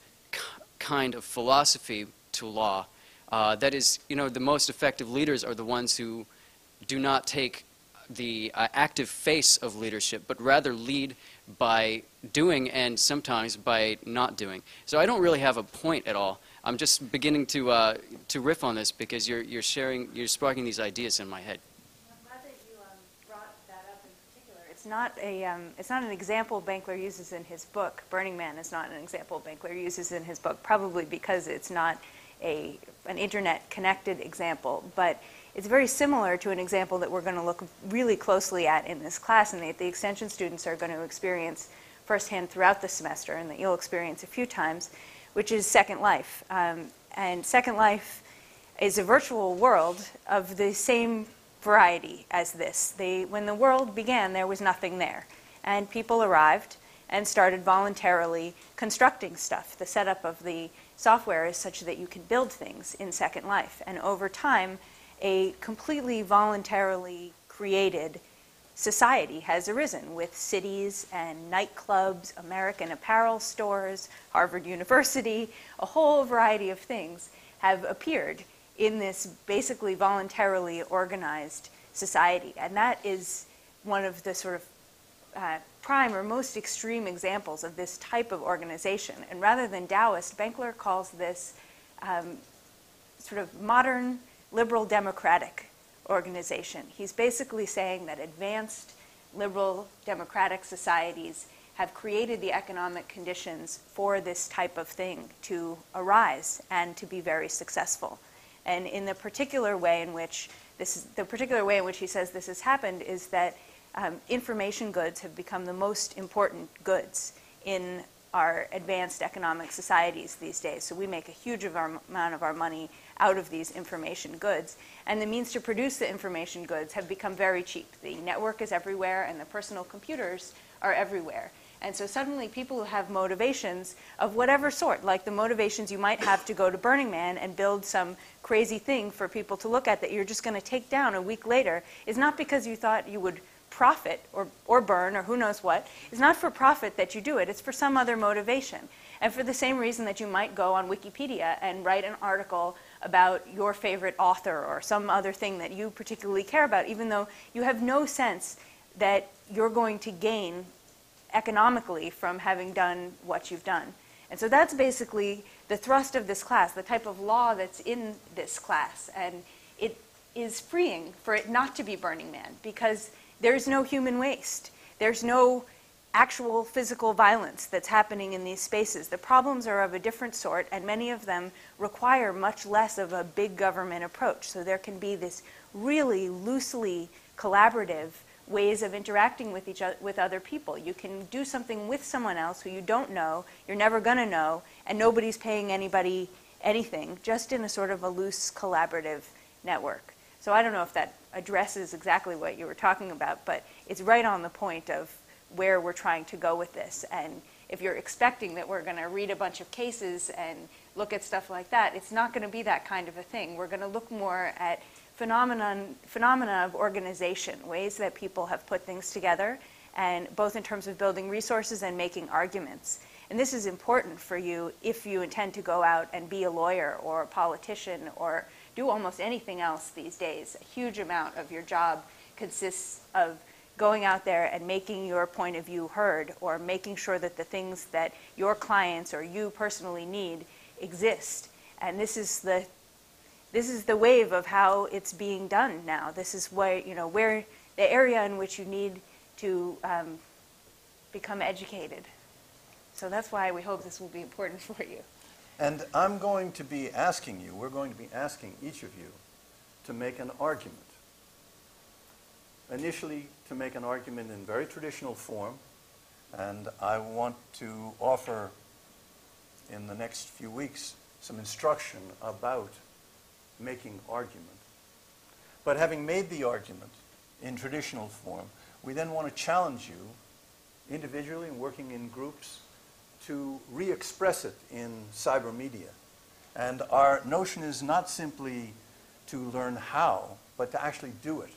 kind of philosophy to law. Uh, that is, you know, the most effective leaders are the ones who do not take the uh, active face of leadership, but rather lead by doing and sometimes by not doing. So I don't really have a point at all. I'm just beginning to uh, to riff on this because you're you're sharing, you're sparking these ideas in my head. I'm glad that you um, brought that up in particular. It's not a um, it's not an example Benkler uses in his book. Burning Man is not an example Benkler uses in his book, probably because it's not a an internet connected example, but it's very similar to an example that we're going to look really closely at in this class, and that the extension students are going to experience firsthand throughout the semester, and that you'll experience a few times, which is Second Life. Um, and Second Life is a virtual world of the same variety as this. They, when the world began, there was nothing there, and people arrived and started voluntarily constructing stuff. The setup of the software is such that you can build things in Second Life, and over time, a completely voluntarily created society has arisen with cities and nightclubs, American Apparel stores, Harvard University, a whole variety of things have appeared in this basically voluntarily organized society. And that is one of the sort of uh, prime or most extreme examples of this type of organization. And rather than Taoist, Benkler calls this um, sort of modern liberal democratic organization. He's basically saying that advanced liberal democratic societies have created the economic conditions for this type of thing to arise and to be very successful. And in the particular way in which this is, the particular way in which he says this has happened is that um, information goods have become the most important goods in our advanced economic societies these days. So we make a huge of our, amount of our money out of these information goods. And the means to produce the information goods have become very cheap. The network is everywhere, and the personal computers are everywhere. And so suddenly people who have motivations of whatever sort, like the motivations you might have to go to Burning Man and build some crazy thing for people to look at that you're just going to take down a week later, is not because you thought you would profit or, or burn or who knows what. It's not for profit that you do it. It's for some other motivation. And for the same reason that you might go on Wikipedia and write an article about your favorite author or some other thing that you particularly care about, even though you have no sense that you're going to gain economically from having done what you've done. And so that's basically the thrust of this class, the type of law that's in this class. And it is freeing for it not to be Burning Man, because there's no human waste. There's no actual physical violence that's happening in these spaces. The problems are of a different sort, and many of them require much less of a big government approach. So there can be this really loosely collaborative ways of interacting with each other, with other people. You can do something with someone else who you don't know, you're never going to know, and nobody's paying anybody anything, just in a sort of a loose collaborative network. So I don't know if that addresses exactly what you were talking about, but it's right on the point of where we're trying to go with this. And if you're expecting that we're going to read a bunch of cases and look at stuff like that, it's not going to be that kind of a thing. We're going to look more at phenomenon, phenomena of organization, ways that people have put things together, and both in terms of building resources and making arguments. And this is important for you if you intend to go out and be a lawyer or a politician or do almost anything else these days. A huge amount of your job consists of going out there and making your point of view heard, or making sure that the things that your clients or you personally need exist. And this is the this is the wave of how it's being done now. This is where, you know, where the area in which you need to um, become educated. So that's why we hope this will be important for you. And I'm going to be asking you, we're going to be asking each of you to make an argument initially to make an argument in very traditional form, and I want to offer in the next few weeks some instruction about making argument. But having made the argument in traditional form, we then want to challenge you individually and working in groups to re-express it in cyber media. And our notion is not simply to learn how, but to actually do it.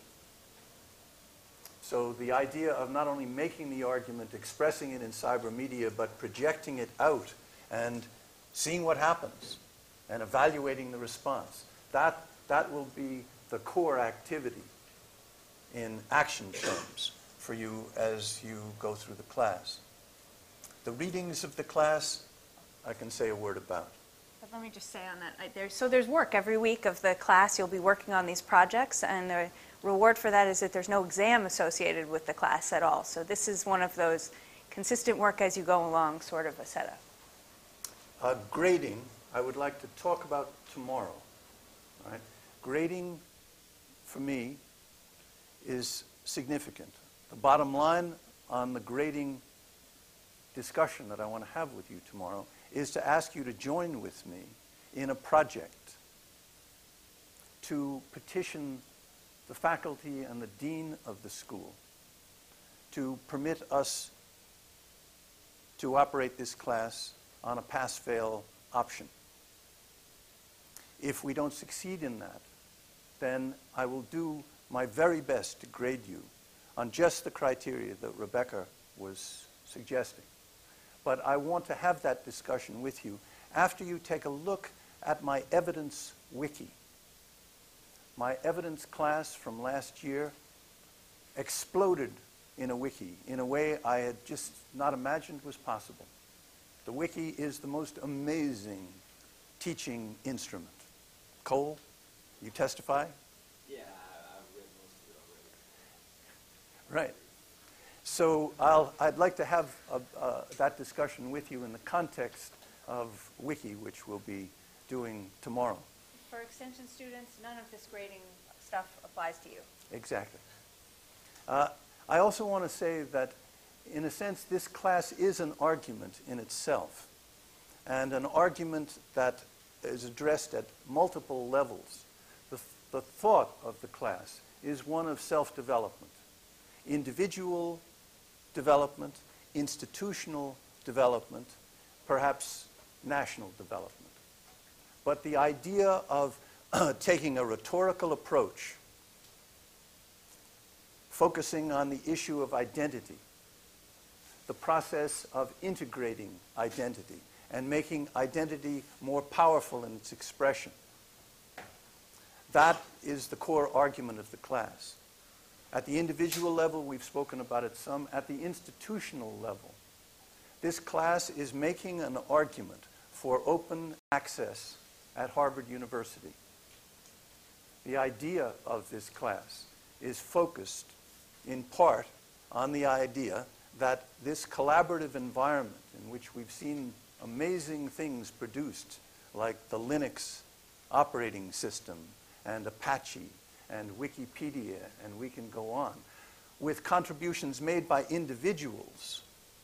So the idea of not only making the argument, expressing it in cyber media, but projecting it out and seeing what happens and evaluating the response, that, that will be the core activity in action terms for you as you go through the class. The readings of the class, I can say a word about. But let me just say on that, I, there, so there's work every week of the class. You'll be working on these projects, and the reward for that is that there's no exam associated with the class at all. So this is one of those consistent work as you go along sort of a setup. Uh, grading, I would like to talk about tomorrow. Right? Grading, for me, is significant. The bottom line on the grading discussion that I want to have with you tomorrow is to ask you to join with me in a project to petition the faculty and the dean of the school to permit us to operate this class on a pass-fail option. If we don't succeed in that, then I will do my very best to grade you on just the criteria that Rebecca was suggesting. But I want to have that discussion with you after you take a look at my evidence wiki. My evidence class from last year exploded in a wiki in a way I had just not imagined was possible. The wiki is the most amazing teaching instrument. Cole, you testify? Yeah, I've read most of it already. Right. So I'll, I'd like to have a, uh, that discussion with you in the context of Wiki, which we'll be doing tomorrow. For extension students, none of this grading stuff applies to you. Exactly. Uh, I also want to say that, in a sense, this class is an argument in itself, and an argument that is addressed at multiple levels. The, the thought of the class is one of self-development. Individual development, institutional development, perhaps national development. But the idea of taking a rhetorical approach, focusing on the issue of identity, the process of integrating identity and making identity more powerful in its expression, that is the core argument of the class. At the individual level, we've spoken about it some. At the institutional level, this class is making an argument for open access at Harvard University. The idea of this class is focused in part on the idea that this collaborative environment in which we've seen amazing things produced, like the Linux operating system and Apache and Wikipedia, and we can go on, with contributions made by individuals,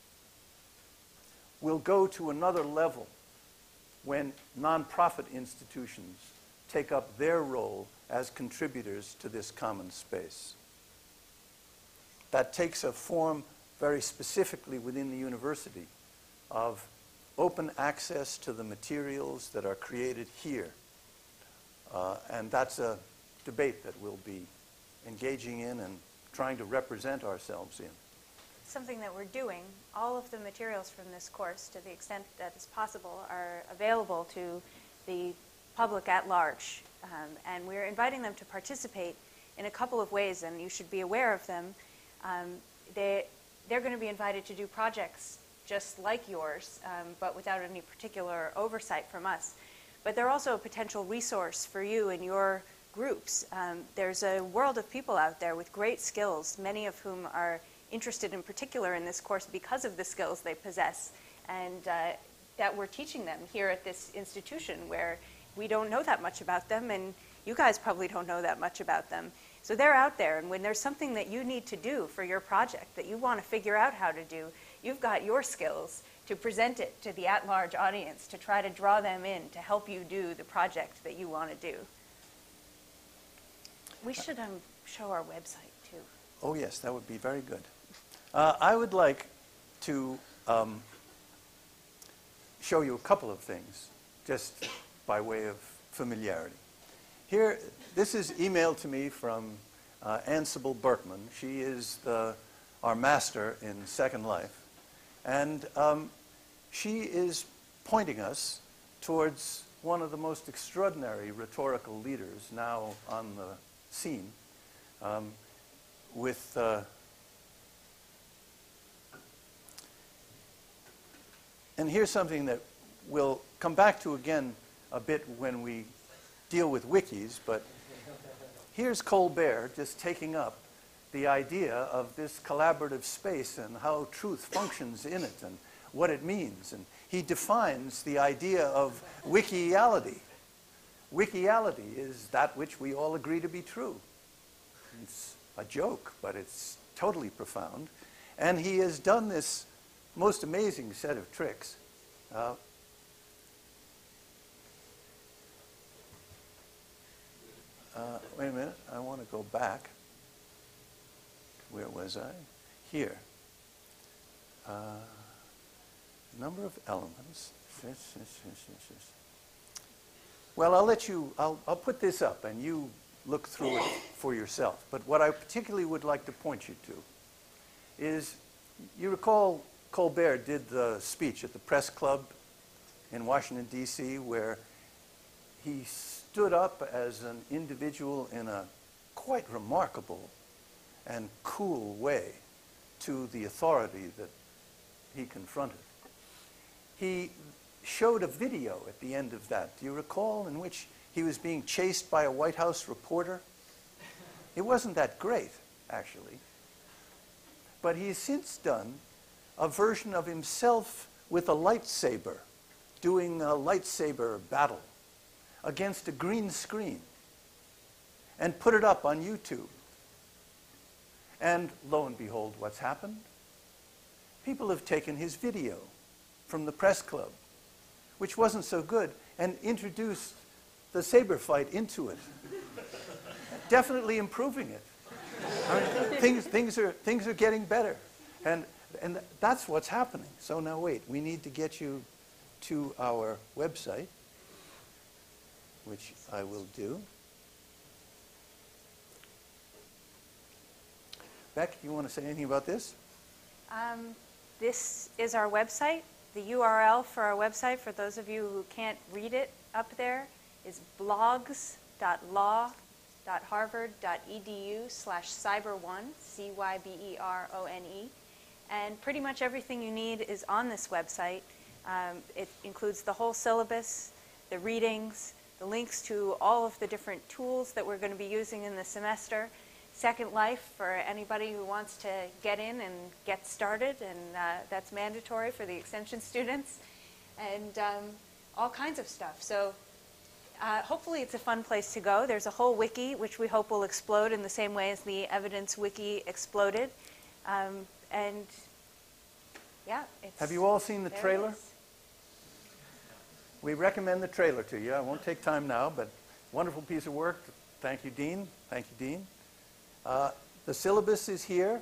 will go to another level when nonprofit institutions take up their role as contributors to this common space. That takes a form very specifically within the university of open access to the materials that are created here. Uh, and that's a debate that we'll be engaging in and trying to represent ourselves in. Something that we're doing. All of the materials from this course, to the extent that is possible, are available to the public at large. Um, and we're inviting them to participate in a couple of ways, and you should be aware of them. Um, they, they're going to be invited to do projects just like yours, um, but without any particular oversight from us. But they're also a potential resource for you and your groups. Um, there's a world of people out there with great skills, many of whom are interested in particular in this course because of the skills they possess, and uh, that we're teaching them here at this institution where we don't know that much about them, and you guys probably don't know that much about them. So they're out there, and when there's something that you need to do for your project that you want to figure out how to do, you've got your skills to present it to the at-large audience, to try to draw them in, to help you do the project that you want to do. We should um, show our website, too. Oh, yes, that would be very good. Uh, I would like to um, show you a couple of things, just by way of familiarity. Here, this is emailed to me from uh, Ann Sybil Berkman. She is the, our master in Second Life. And um, she is pointing us towards one of the most extraordinary rhetorical leaders now on the scene, um, with uh, and here's something that we'll come back to again a bit when we deal with wikis, but here's Colbert just taking up the idea of this collaborative space and how truth functions in it and what it means. And he defines the idea of wikiality. Wikiality is that which we all agree to be true. It's a joke, but it's totally profound. And he has done this most amazing set of tricks. Uh, uh, wait a minute, I want to go back. Where was I? Here. Uh, number of elements. Well, I'll let you, I'll, I'll put this up and you look through it for yourself. But what I particularly would like to point you to is, you recall Colbert did the speech at the press club in Washington, D C, where he stood up as an individual in a quite remarkable and cool way to the authority that he confronted. He showed a video at the end of that, do you recall, in which he was being chased by a White House reporter? It wasn't that great, actually. But he has since done a version of himself with a lightsaber, doing a lightsaber battle against a green screen, and put it up on YouTube. And lo and behold, what's happened? People have taken his video from the press club, which wasn't so good, and introduced the saber fight into it, definitely improving it. I mean, things, things, are, things are getting better. And, and that's what's happening. So now wait, we need to get you to our website, which I will do. Beck, you want to say anything about this? Um, this is our website. The U R L for our website, for those of you who can't read it up there, is blogs dot law dot harvard dot e d u slash cyber one, C Y B E R O N E. And pretty much everything you need is on this website. Um, it includes the whole syllabus, the readings, the links to all of the different tools that we're going to be using in the semester. Second Life for anybody who wants to get in and get started, and uh, that's mandatory for the extension students, and um, all kinds of stuff. So uh, hopefully it's a fun place to go. There's a whole wiki, which we hope will explode in the same way as the evidence wiki exploded. Um, and yeah, it's, have you all seen the there it trailer? is. We recommend the trailer to you. I won't take time now, but wonderful piece of work. Thank you, Dean. Thank you, Dean. Uh, the syllabus is here.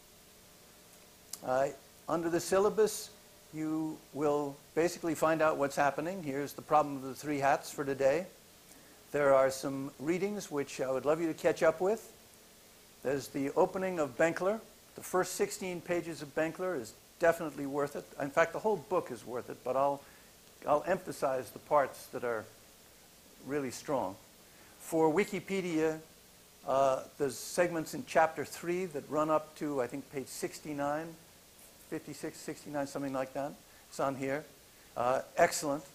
Uh, under the syllabus, you will basically find out what's happening. Here's the problem of the three hats for today. There are some readings which I would love you to catch up with. There's the opening of Benkler. The first sixteen pages of Benkler is definitely worth it. In fact, the whole book is worth it, but I'll, I'll emphasize the parts that are really strong. For Wikipedia, Uh, there's segments in chapter three that run up to, I think, page sixty-nine, fifty-six, sixty-nine, something like that. It's on here. Uh, excellent.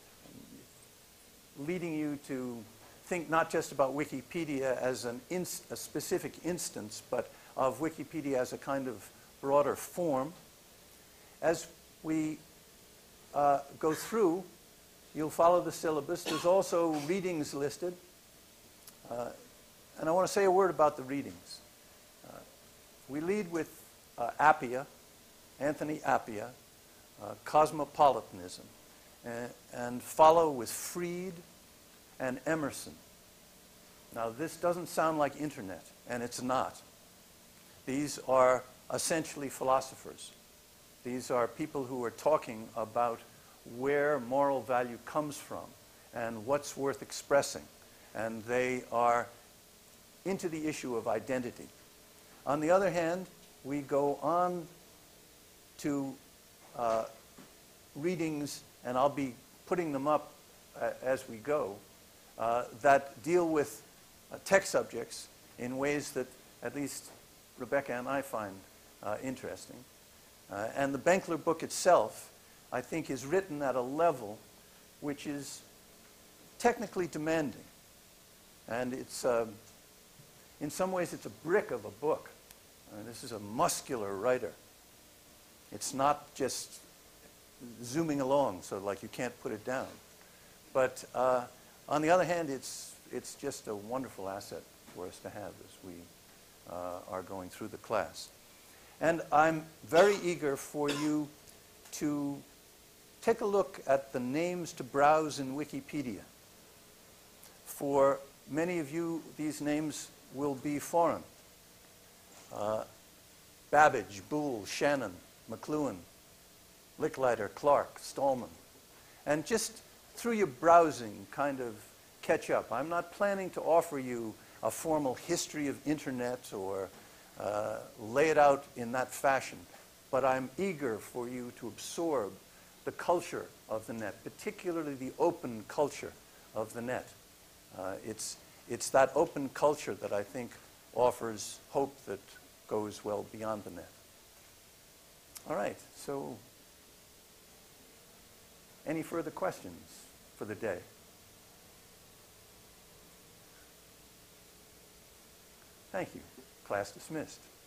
Leading you to think not just about Wikipedia as an inst a specific instance, but of Wikipedia as a kind of broader form. As we uh, go through, you'll follow the syllabus. There's also readings listed. Uh, and I want to say a word about the readings. Uh, we lead with uh, Appia, Anthony Appia, uh, Cosmopolitanism, and, and follow with Freed and Emerson. Now, this doesn't sound like internet, and it's not. These are essentially philosophers. These are people who are talking about where moral value comes from and what's worth expressing. And they are into the issue of identity. On the other hand, we go on to uh, readings, and I'll be putting them up uh, as we go, uh, that deal with uh, text subjects in ways that at least Rebecca and I find uh, interesting. Uh, and the Benkler book itself, I think, is written at a level which is technically demanding. And it's, um, in some ways, it's a brick of a book. Uh, this is a muscular writer. It's not just zooming along, so like you can't put it down. But uh, on the other hand, it's, it's just a wonderful asset for us to have as we uh, are going through the class. And I'm very eager for you to take a look at the names to browse in Wikipedia. For many of you, these names will be foreign. Uh, Babbage, Boole, Shannon, McLuhan, Licklider, Clark, Stallman. And just through your browsing, kind of catch up. I'm not planning to offer you a formal history of internet or uh, lay it out in that fashion, but I'm eager for you to absorb the culture of the net, particularly the open culture of the net. Uh, it's, it's that open culture that I think offers hope that goes well beyond the net. All right, so any further questions for the day? Thank you. Class dismissed.